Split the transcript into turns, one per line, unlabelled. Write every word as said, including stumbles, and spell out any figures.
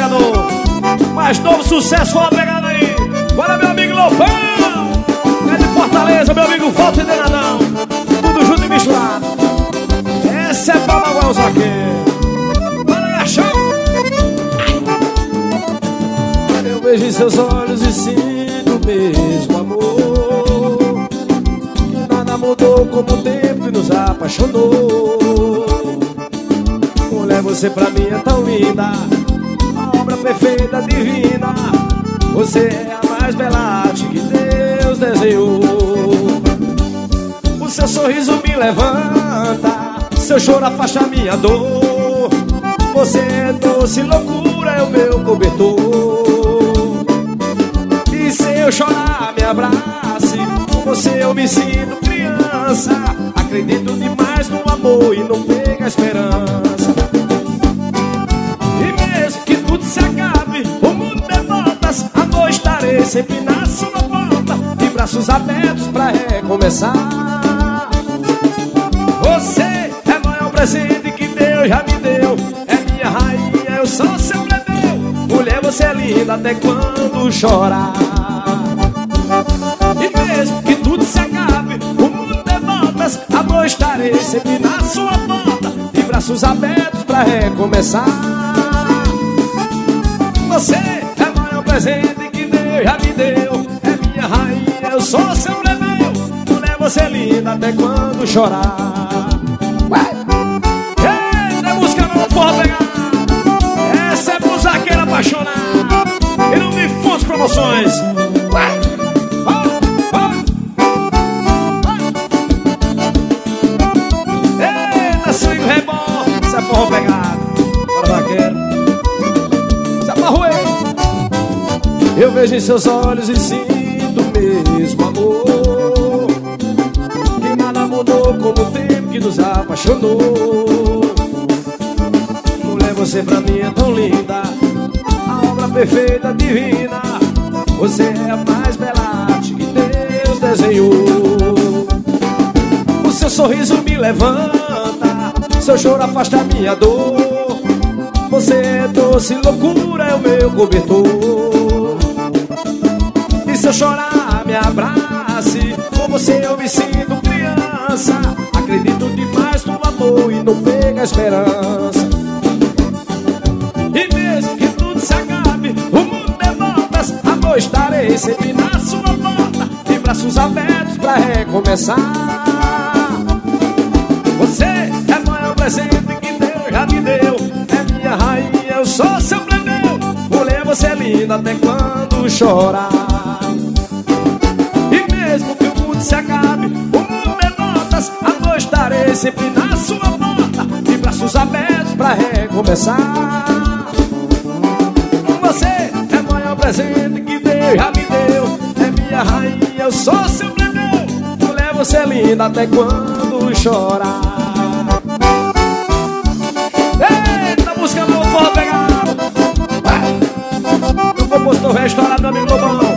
pegador. Mais novo sucesso, foi uma pegada aí. Bora, meu amigo Lopão. É de Fortaleza, meu amigo Volta e Denadão. Tudo junto e misturado. Essa é pra magoar os vaqueiros. Bora, Gachão. Eu vejo em seus olhos e sinto o mesmo amor. Nada mudou como o tempo que nos apaixonou. Mulher, você pra mim é tão linda, a obra perfeita, divina. Você é a mais bela arte que Deus desenhou. O seu sorriso me levanta, seu choro afasta minha dor. Você é doce loucura, é o meu cobertor. E se eu chorar, me abrace, com você eu me sinto criança. Acredito demais no amor e não pega a esperança. E mesmo que tudo se acabe, o mundo dê voltas, amor, estarei sempre na sua volta, de braços abertos pra recomeçar. Você é o maior presente que Deus já me deu. É minha rainha, eu sou seu plebeu. Mulher, você é linda até quando chorar. E mesmo que tudo se acabe, o mundo dê voltas, amor, estarei sempre na sua volta, de braços abertos pra recomeçar. Você é o maior presente que Deus já me deu. É minha rainha, eu sou seu plebeu. Mulher, você é linda até quando chorar. Eita, música não for pegar. Essa é pro zaqueiro apaixonado e não me funde promoções. Eita, swing rebol. Essa é forró pegado. Bora, vaqueiro. Essa é pra ruê. Eu vejo em seus olhos e sinto o mesmo amor. Que nada mudou como o tempo que nos apaixonou. Mulher, você pra mim é tão linda, a obra perfeita, divina. Você é a mais bela arte que Deus desenhou. O seu sorriso me levanta, seu choro afasta a minha dor. Você é doce loucura, é o meu cobertor. E se eu chorar, me abrace, com você eu me sinto criança. Acredito demais no amor e não pega a esperança. E mesmo que tudo se acabe, o mundo dê voltas, amor, estarei sempre na sua volta, de braços abertos pra recomeçar. Você é o maior presente que Deus já me deu. É minha rainha, eu sou seu plebeu. Mulher, você é linda até quando chorar. E mesmo que o mundo se acabe, o mundo dê voltas, amor, estarei sempre na sua volta, de braços abertos pra recomeçar. Você é o maior presente que Deus já me deu. É minha rainha, eu sou seu plebeu. Mulher, você é linda até quando chorar. Eita, música não for pegar. O compositor restaurado, meu amigo Lobão.